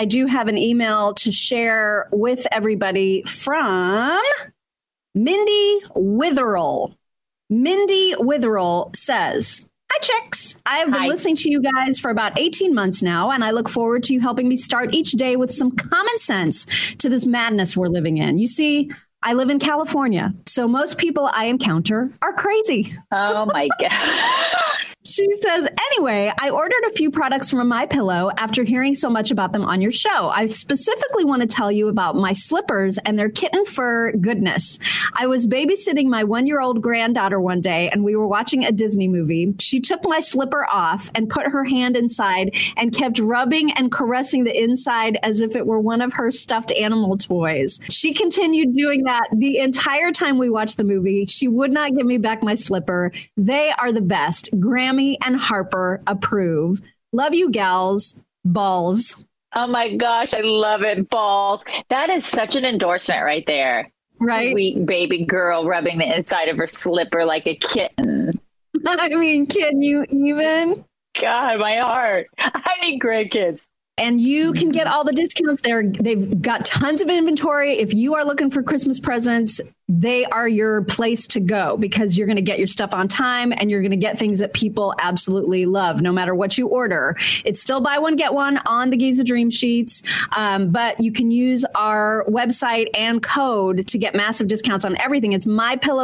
I do have an email to share with everybody from Mindy Witherell. Mindy Witherell says, "Hi, chicks. I've been listening to you guys for about 18 months now, and I look forward to you helping me start each day with some common sense to this madness we're living in. You see, I live in California, so most people I encounter are crazy." Oh, my God. She says, "Anyway, I ordered a few products from MyPillow after hearing so much about them on your show. I specifically want to tell you about my slippers and their kitten fur goodness. I was babysitting my 1-year-old granddaughter one day, and we were watching a Disney movie. She took my slipper off and put her hand inside and kept rubbing and caressing the inside as if it were one of her stuffed animal toys. She continued doing that the entire time we watched the movie. She would not give me back my slipper. They are the best. Grammy and Harper approve. Love you, gals. Balls." Oh, my gosh. I love it. Balls. That is such an endorsement right there. Right? Sweet baby girl rubbing the inside of her slipper like a kitten. I mean, can you even? God, my heart. I need grandkids. And you can get all the discounts there. They've got tons of inventory. If you are looking for Christmas presents, they are your place to go because you're going to get your stuff on time and you're going to get things that people absolutely love, no matter what you order. It's still buy one, get one on the Giza Dream Sheets. But you can use our website and code to get massive discounts on everything. It's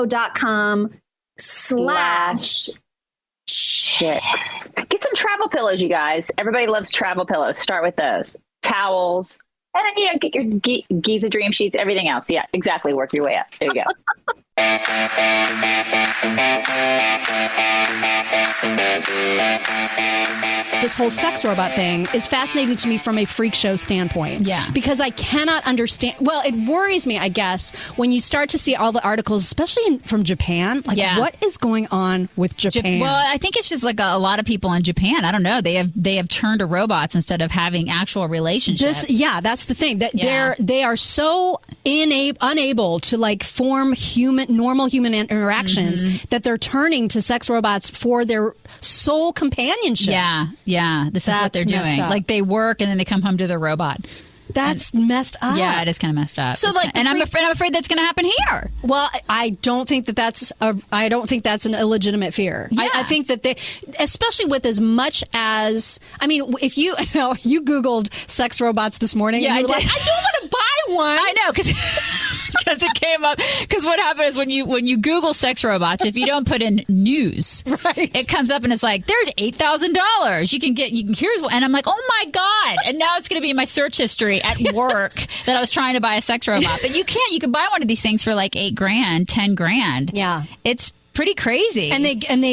mypillow.com/chicks. Get some travel pillows, you guys. Everybody loves travel pillows. Start with those. Towels. And then, get your Giza Dream Sheets, everything else. Yeah, exactly. Work your way up. There you go. This whole sex robot thing is fascinating to me from a freak show standpoint. Yeah. Because I cannot understand. Well, it worries me, I guess, when you start to see all the articles, especially from Japan. Like, what is going on with Japan? Well, I think it's just like a lot of people in Japan. I don't know. They have turned to robots instead of having actual relationships. That's the thing. That they are so unable to like form normal human interactions that they're turning to sex robots for their sole companionship. Yeah. This is what they're doing. Like they work and then they come home to their robot. That's messed up. Yeah, it is kind of messed up. So, I'm afraid that's going to happen here. Well, I don't think that's an illegitimate fear. Yeah. I think that especially with as much as, I mean, if you Googled sex robots this morning, and you were like, I don't want to buy one. I know, because it came up. Because what happens is when you Google sex robots, if you don't put in news, it comes up and it's like, there's $8,000. You can here's one, and I'm like, oh my God! And now it's going to be in my search history at work that I was trying to buy a sex robot, but you can't. You can buy one of these things for like $8,000, $10,000. Yeah, it's pretty crazy. And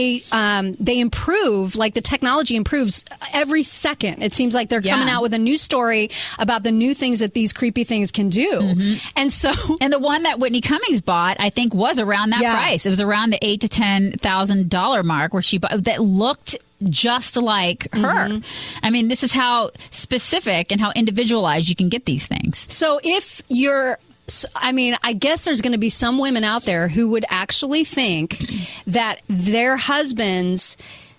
they improve, like the technology improves every second. It seems like they're coming out with a new story about the new things that these creepy things can do. And the one that Whitney Cummings bought, I think, was around that price. It was around the $8,000 to $10,000 mark where she bought that looked just like her. I mean, this is how specific and how individualized you can get these things. So if you're I guess there's going to be some women out there who would actually think that their husbands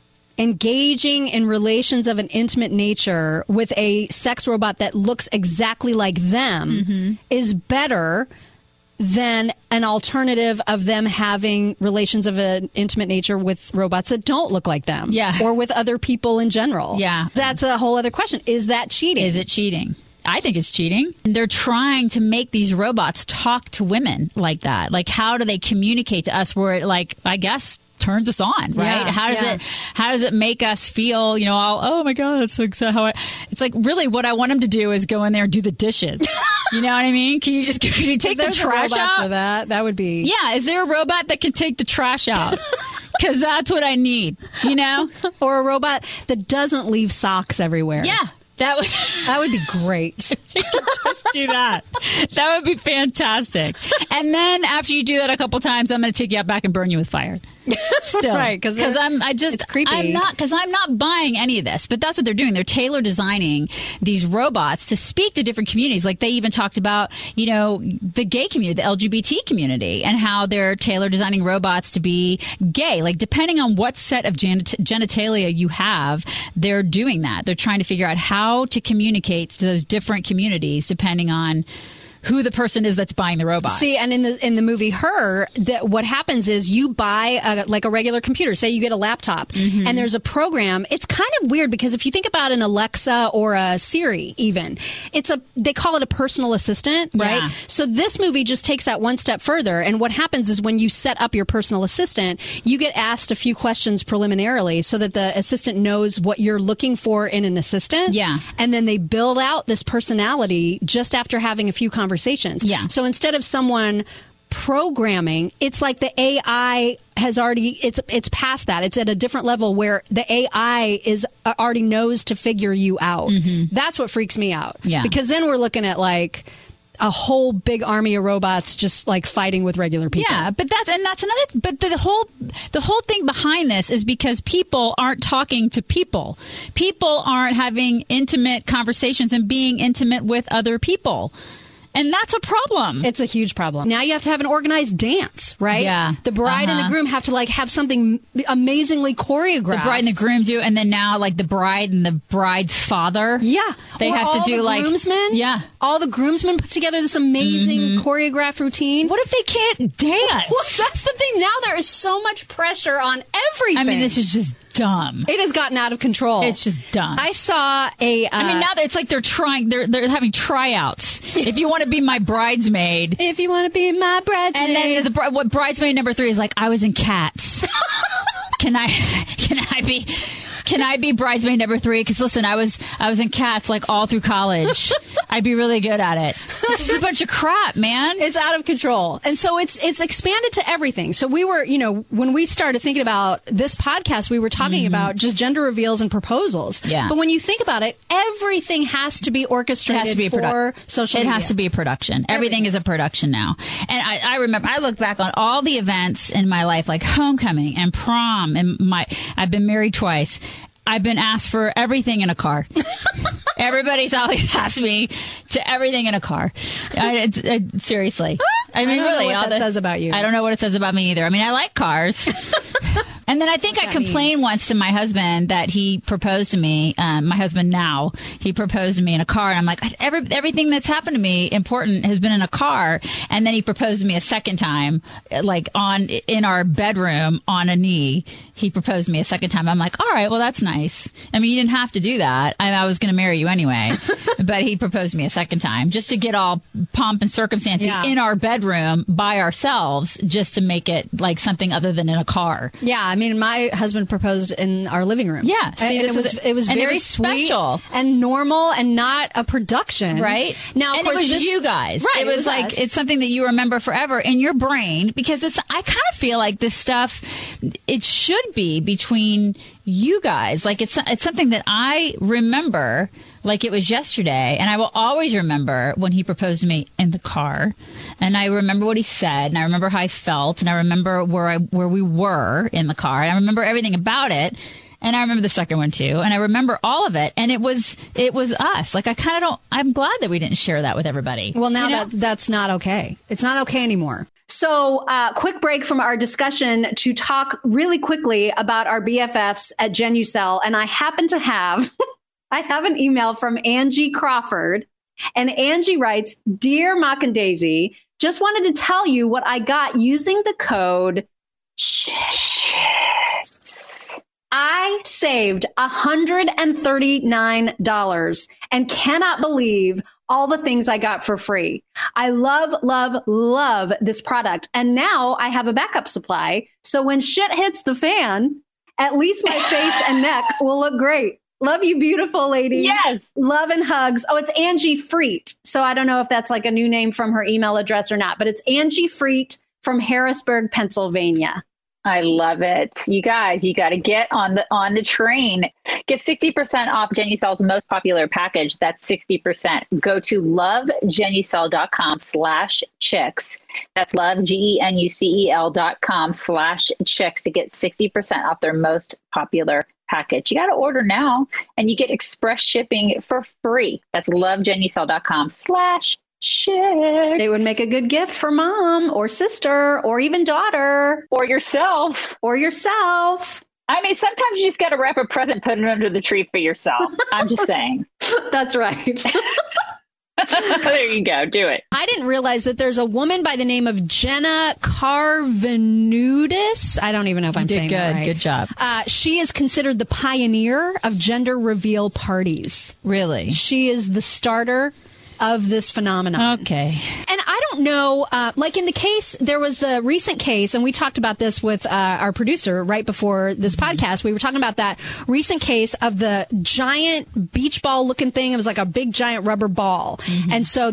engaging in relations of an intimate nature with a sex robot that looks exactly like them is better than an alternative of them having relations of an intimate nature with robots that don't look like them. Yeah. Or with other people in general. Yeah. That's a whole other question. Is that cheating? Is it cheating? I think it's cheating. They're trying to make these robots talk to women like that. Like, how do they communicate to us where it, like, I guess, turns us on, right? Yeah, how does it make us feel, oh my God, it's like, it's like, really what I want them to do is go in there and do the dishes. You know what I mean? Can you take the trash out? For that would be. Yeah. Is there a robot that can take the trash out? Because that's what I need, Or a robot that doesn't leave socks everywhere. Yeah. That would be great. Just do that. That would be fantastic. And then after you do that a couple times, I'm going to take you out back and burn you with fire. Still, Right, because it's creepy. I'm not buying any of this. But that's what they're doing. They're tailor designing these robots to speak to different communities. Like they even talked about, the gay community, the LGBT community, and how they're tailor designing robots to be gay. Like depending on what set of genitalia you have, they're doing that. They're trying to figure out how to communicate to those different communities depending on who the person is that's buying the robot. See, and in the movie Her, what happens is you buy a regular computer. Say you get a laptop, and there's a program. It's kind of weird because if you think about an Alexa or a Siri, even they call it a personal assistant, right? Yeah. So this movie just takes that one step further. And what happens is when you set up your personal assistant, you get asked a few questions preliminarily so that the assistant knows what you're looking for in an assistant. Yeah. And then they build out this personality just after having a few conversations. Yeah. So instead of someone programming, it's like the AI has already it's past that. It's at a different level where the AI is already knows to figure you out. That's what freaks me out. Yeah. Because then we're looking at like a whole big army of robots just like fighting with regular people. Yeah, but that's another. But the whole thing behind this is because people aren't talking to people. People aren't having intimate conversations and being intimate with other people. And that's a problem. It's a huge problem. Now you have to have an organized dance, right? Yeah. The bride and the groom have to like have something amazingly choreographed. The bride and the groom do, and then now like the bride and the bride's father. Yeah. They or have to do the like groomsmen. Yeah. All the groomsmen put together this amazing choreographed routine. What if they can't dance? Well, that's the thing. Now there is so much pressure on everything. I mean, this is just dumb. It has gotten out of control. It's just dumb. I saw a. I mean, now it's like they're having tryouts. If you want to be my bridesmaid. If you want to be my bridesmaid. And then what bridesmaid number 3 is like, I was in Cats. Can I be bridesmaid number 3? Because listen, I was in Cats like all through college. I'd be really good at it. This is a bunch of crap, man. It's out of control. And so it's expanded to everything. So we were, when we started thinking about this podcast, we were talking about just gender reveals and proposals. Yeah. But when you think about it, everything has to be orchestrated for social media. It has to be a production. Everything is a production now. And I remember, I look back on all the events in my life, like homecoming and prom, and I've been married twice. I've been asked for everything in a car. Everybody's always asked me to everything in a car. Seriously. I mean, I don't really. know what that says about you. I don't know what it says about me either. I mean, I like cars. And then I think I complained once to my husband that he proposed to me. My husband now, he proposed to me in a car. And I'm like, everything that's happened to me important has been in a car. And then he proposed to me a second time, like in our bedroom on a knee. He proposed to me a second time. I'm like, all right, well, that's nice. I mean, you didn't have to do that. I was going to marry you anyway. But he proposed to me a second time just to get all pomp and circumstance in our bedroom by ourselves, just to make it like something other than in a car. Yeah. I mean, my husband proposed in our living room. Yeah. See, and it was very special and normal and not a production. Right. Now, of and course, it was you guys. Right. It was like, us. it's something that you remember forever in your brain, because I kind of feel like this stuff, it should be between you guys. Like it's something that I remember like it was yesterday, and I will always remember when he proposed to me in the car, and I remember what he said, and I remember how I felt, and I remember where we were in the car, and I remember everything about it. And I remember the second one too, and I remember all of it, and it was us. Like I'm glad that we didn't share that with everybody. Well, now that's not okay. It's not okay anymore. So quick break from our discussion to talk really quickly about our BFFs at Genucel. And I happen to have, I have an email from Angie Crawford, and Angie writes, "Dear Mock and Daisy, just wanted to tell you what I got using the code I saved $139 and cannot believe all the things I got for free. I love, love, love this product. And now I have a backup supply. So when shit hits the fan, at least my face and neck will look great. Love you, beautiful ladies." Yes. Love and hugs. Oh, it's Angie Freet. So I don't know if that's like a new name from her email address or not, but it's Angie Freet from Harrisburg, Pennsylvania. I love it. You guys, you got to get on the train. Get 60% off Genucel's most popular package. That's 60%. Go to lovegenucel.com/chicks. That's lovegenucel.com/chicks to get 60% off their most popular package. You got to order now and you get express shipping for free. That's lovegenucel.com/chicks. It would make a good gift for mom or sister or even daughter. Or yourself. I mean, sometimes you just got to wrap a present, put it under the tree for yourself. I'm just saying. That's right. There you go. Do it. I didn't realize that there's a woman by the name of Jenna Carvenudis. I don't even know if I'm saying that right. Good job. She is considered the pioneer of gender reveal parties. Really? She is the starter of this phenomenon. Okay. And I don't know, like in the case, there was the recent case, and we talked about this with our producer right before this podcast. We were talking about that recent case of the giant beach ball looking thing. It was like a big giant rubber ball. And so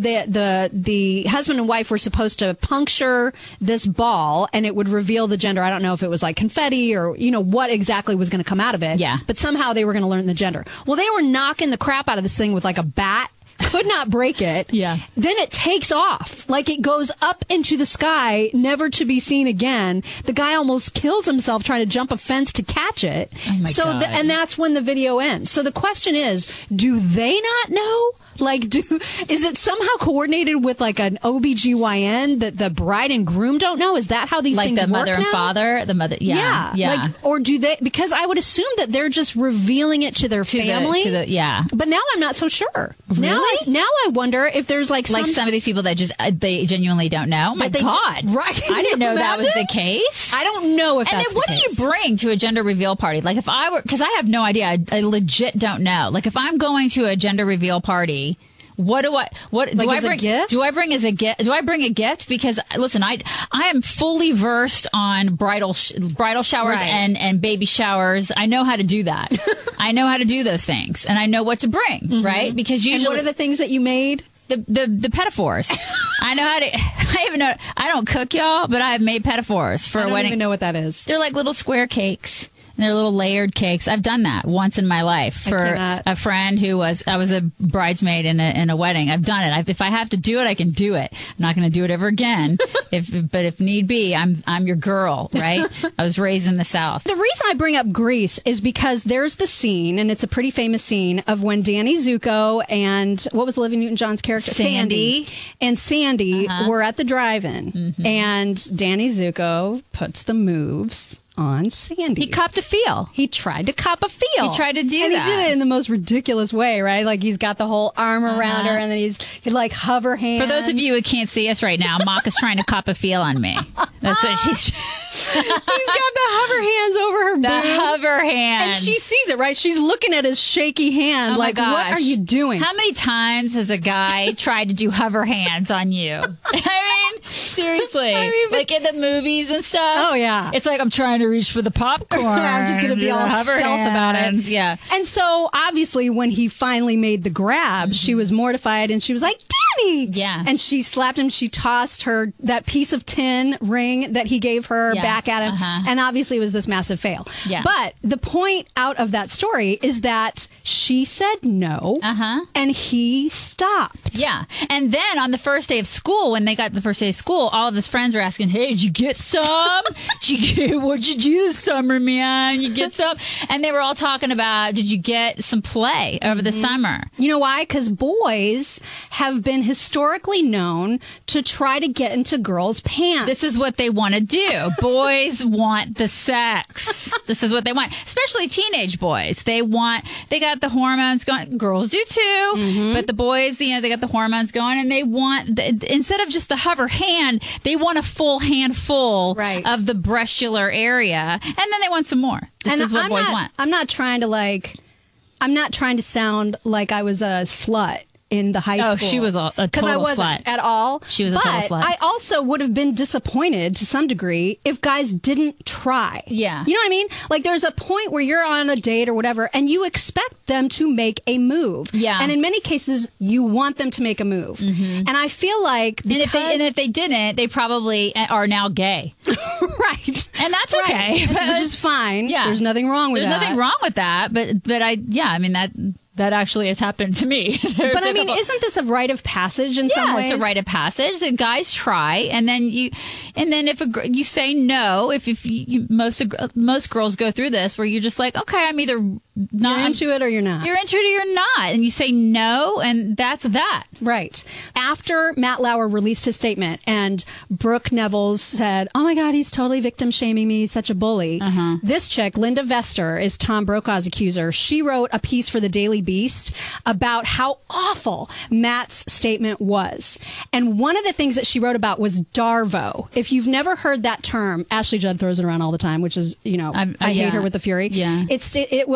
the husband and wife were supposed to puncture this ball and it would reveal the gender. I don't know if it was like confetti or, what exactly was going to come out of it. Yeah. But somehow they were going to learn the gender. Well, they were knocking the crap out of this thing with like a bat. Could not break it. Yeah. Then it takes off. Like it goes up into the sky, never to be seen again. The guy almost kills himself trying to jump a fence to catch it. Oh my God. And that's when the video ends. So the question is, do they not know? Like, is it somehow coordinated with like an OBGYN that the bride and groom don't know? Is that how these things work? Like the mother and father? The mother, yeah. Like, or do they, because I would assume that they're just revealing it to their family. But now I'm not so sure. Really? Now I wonder if there's like some of these people that just they genuinely don't know. My God, right? I didn't know that was the case. I don't know if. And that's then what the case. do you bring to a gender reveal party? Like if I were, because I have no idea. I legit don't know. Like if I'm going to a gender reveal party. What do I bring? A gift? Do I bring as a gift? Do I bring a gift? Because listen, I am fully versed on bridal showers and baby showers. I know how to do that. I know how to do those things, and I know what to bring. Right? Because usually, and what are the things that you made? The pedophores. I know how to. I even know. I don't cook, y'all, but I have made pedophores for a wedding. I don't even know what that is. They're like little square cakes. And they're little layered cakes. I've done that once in my life for a friend who I was a bridesmaid in a wedding. I've done it. If I have to do it, I can do it. I'm not going to do it ever again. But if need be, I'm your girl, right? I was raised in the South. The reason I bring up Grease is because there's the scene, and it's a pretty famous scene, of when Danny Zuko and what was Olivia Newton-John's character? Sandy were at the drive-in. And Danny Zuko puts the moves on Sandy. He copped a feel. He tried to cop a feel. He tried to do and that. He did it in the most ridiculous way, right? Like he's got the whole arm around her, and then he'd like hover hands. For those of you who can't see us right now, Mock is trying to cop a feel on me. That's what she's. He's got the hover hands over her boob. The hover hands. And she sees it, right? She's looking at his shaky hand like, what are you doing? How many times has a guy tried to do hover hands on you? I mean, seriously. Like in the movies and stuff. Oh, yeah. It's like I'm trying to reach for the popcorn. I'm just going to be all stealth about it. Yeah. And so, obviously, when he finally made the grab, she was mortified and she was like, Danny! Yeah. And she slapped him. She tossed her that piece of tin ring that he gave her back at him. And obviously, it was this massive fail. Yeah. But the point out of that story is that she said no. And he stopped. Yeah. And then on the first day of school, when they got the first day of school, all of his friends were asking, hey, did you get some? What'd you do this summer, man? You get some? And they were all talking about, did you get some play over the summer? You know why? Because boys have been historically known to try to get into girls' pants. This is what they want to do. Boys want the sex. This is what they want. Especially teenage boys. They got the hormones going. Girls do too. But the boys, they got the hormones going, and they want, instead of just the hover hand, they want a full handful of the breastular area. And then they want some more. This is what boys want. I'm not trying to sound like I was a slut in the high school. Oh, she was a total slut. Because I wasn't at all. She was a total slut. I also would have been disappointed to some degree if guys didn't try. Yeah. You know what I mean? Like there's a point where you're on a date or whatever and you expect them to make a move. Yeah. And in many cases, you want them to make a move. And I feel like... And if they didn't, they probably are now gay. Right. And that's okay. Which is fine. Yeah. There's nothing wrong with that. There's nothing wrong with that. But I mean, that actually has happened to me. But I mean, isn't this a rite of passage in some ways? Yeah, it's a rite of passage that guys try, and then if you say no, most girls go through this where you're just like, okay, I'm either not you're into it or you're not. You're into it or you're not, and you say no, and that's that. Right. After Matt Lauer released his statement, and Brooke Neville's said, "Oh my God, he's totally victim shaming me. He's such a bully." This chick, Linda Vester, is Tom Brokaw's accuser. She wrote a piece for the Daily Beast about how awful Matt's statement was. And one of the things that she wrote about was Darvo. If you've never heard that term, Ashley Judd throws it around all the time, which is, I hate her with the fury. Yeah. It's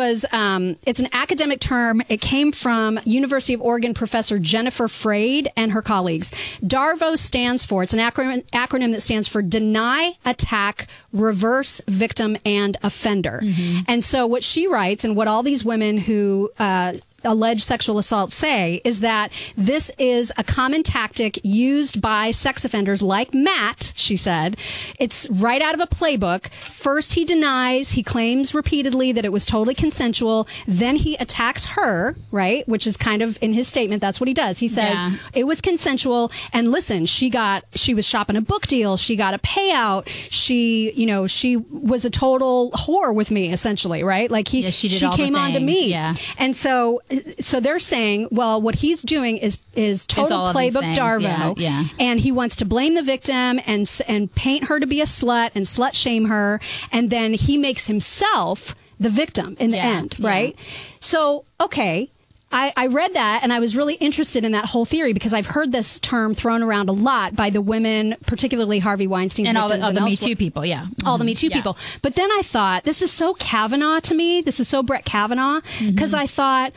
an academic term. It came from University of Oregon professor Jennifer Freyd and her colleagues. Darvo stands for, it's an acronym that stands for deny, attack, reverse, victim, and offender. And so what she writes, and what all these women who alleged sexual assault say, is that this is a common tactic used by sex offenders like Matt, she said. It's right out of a playbook. First, he denies, he claims repeatedly that it was totally consensual. Then he attacks her, right? Which is kind of in his statement. That's what he does. He says it was consensual. And listen, she was shopping a book deal. She got a payout. She was a total whore with me, essentially, right? Like she came on to me. Yeah. And so they're saying, well, what he's doing is total playbook Darvo, and he wants to blame the victim and paint her to be a slut and slut shame her, and then he makes himself the victim in the end, right? So, okay. I read that, and I was really interested in that whole theory because I've heard this term thrown around a lot by the women, particularly Harvey Weinstein's and victims. All the Me Too people, all the Me Too people. But then I thought, this is so Kavanaugh to me. This is so Brett Kavanaugh, because I thought,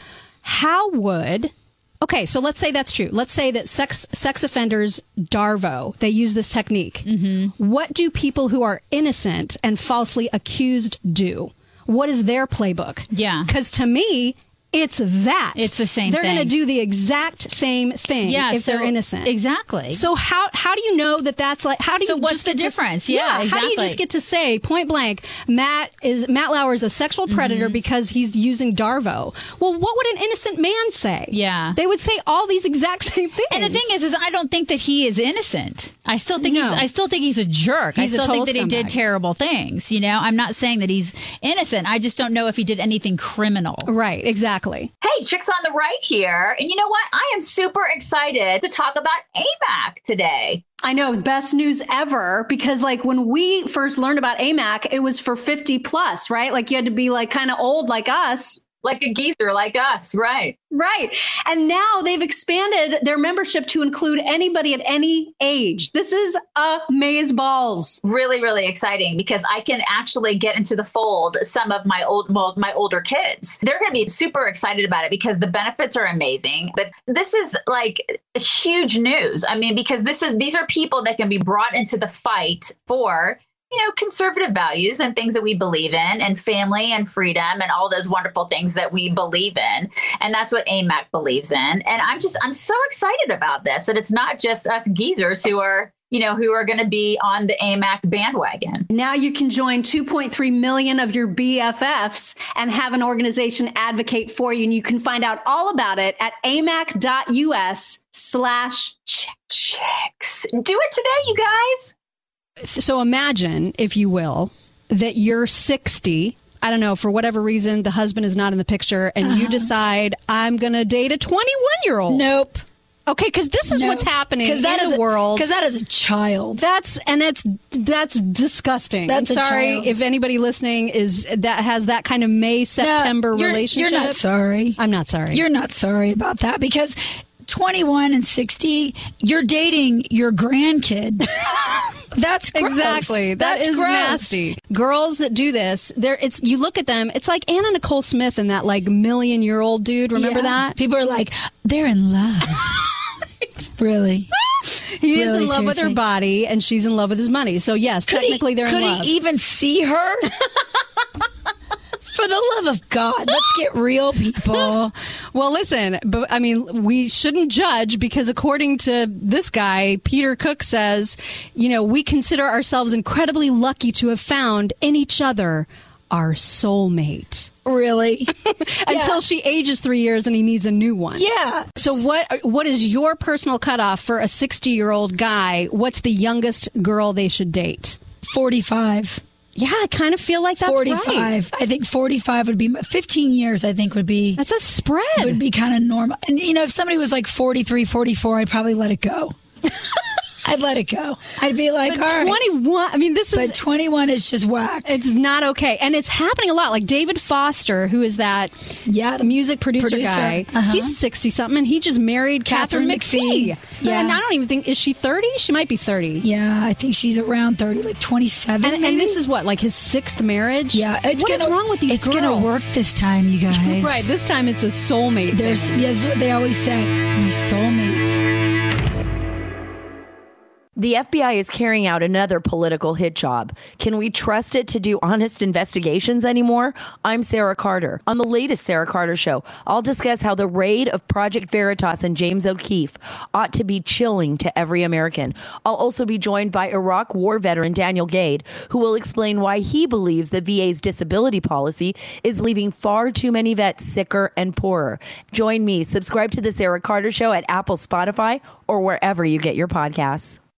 okay, so let's say that's true. Let's say that sex offenders, Darvo, they use this technique. What do people who are innocent and falsely accused do? What is their playbook? Yeah. Because to me, it's that. It's the same thing. They're going to do the exact same thing if they're innocent. Exactly. So how do you know that that's like, how do you So what's the difference? Yeah, exactly. How do you just get to say point blank, Matt Lauer is a sexual predator because he's using Darvo? Well, what would an innocent man say? Yeah. They would say all these exact same things. And the thing is I don't think that he is innocent. I still think he's a jerk. He's I still think that scumbag. he did terrible things, I'm not saying that he's innocent. I just don't know if he did anything criminal. Right, exactly. Hey, Chicks on the Right here. And you know what? I am super excited to talk about AMAC today. I know, best news ever, because like when we first learned about AMAC, it was for 50 plus, right? Like you had to be like kind of old like us. Like a geezer like us, right? Right. And now they've expanded their membership to include anybody at any age. This is amazeballs. Really, really exciting because I can actually get into the fold some of my older kids. They're going to be super excited about it because the benefits are amazing. But this is like huge news. I mean, because these are people that can be brought into the fight for conservative values and things that we believe in, and family and freedom and all those wonderful things that we believe in. And that's what AMAC believes in. And I'm so excited about this. And it's not just us geezers who are going to be on the AMAC bandwagon. Now you can join 2.3 million of your BFFs and have an organization advocate for you. And you can find out all about it at amac.us/chicks. Do it today, you guys. So imagine, if you will, that you're 60. I don't know, for whatever reason, the husband is not in the picture, and you decide, I'm going to date a 21-year-old. Nope. Okay, because this is what's happening in the world. Because that is a child. That's disgusting. That's I'm sorry if anybody listening has that kind of May-September relationship. You're not sorry. I'm not sorry. You're not sorry about that because 21 and 60, you're dating your grandkid. That's gross. Exactly. That is gross. Nasty. Girls that do this, you look at them, it's like Anna Nicole Smith and that like million-year-old dude. Remember that? People are like, they're in love. Really? He is in love with her body and she's in love with his money. So yes, technically they're in love. Could he even see her? For the love of God, let's get real, people. Well, listen, but I mean, we shouldn't judge because according to this guy, Peter Cook says, we consider ourselves incredibly lucky to have found in each other our soulmate. Really? Until she ages 3 years and he needs a new one. Yeah. So what is your personal cutoff for a 60-year-old guy? What's the youngest girl they should date? 45. Yeah, I kind of feel like that's 45. right. I think 45 would be 15 years. I think would be that's a spread. Would be kind of normal. And if somebody was like 43, 44, I'd probably let it go. I'd let it go. I'd be like, but all 21. Right. I mean, this is. But 21 is just whack. It's not okay, and it's happening a lot. Like David Foster, who is that? The music producer guy. He's 60 something, and he just married Catherine McPhee. Yeah, and I don't even think is she 30. She might be 30. Yeah, I think she's around 30, like 27. And this is what, like his 6th marriage. Yeah, what is wrong with these girls? It's gonna work this time, you guys. Right, this time it's a soulmate. Yes, they always say it's my soulmate. The FBI is carrying out another political hit job. Can we trust it to do honest investigations anymore? I'm Sarah Carter. On the latest Sarah Carter Show, I'll discuss how the raid of Project Veritas and James O'Keefe ought to be chilling to every American. I'll also be joined by Iraq war veteran Daniel Gade, who will explain why he believes the VA's disability policy is leaving far too many vets sicker and poorer. Join me. Subscribe to the Sarah Carter Show at Apple, Spotify, or wherever you get your podcasts.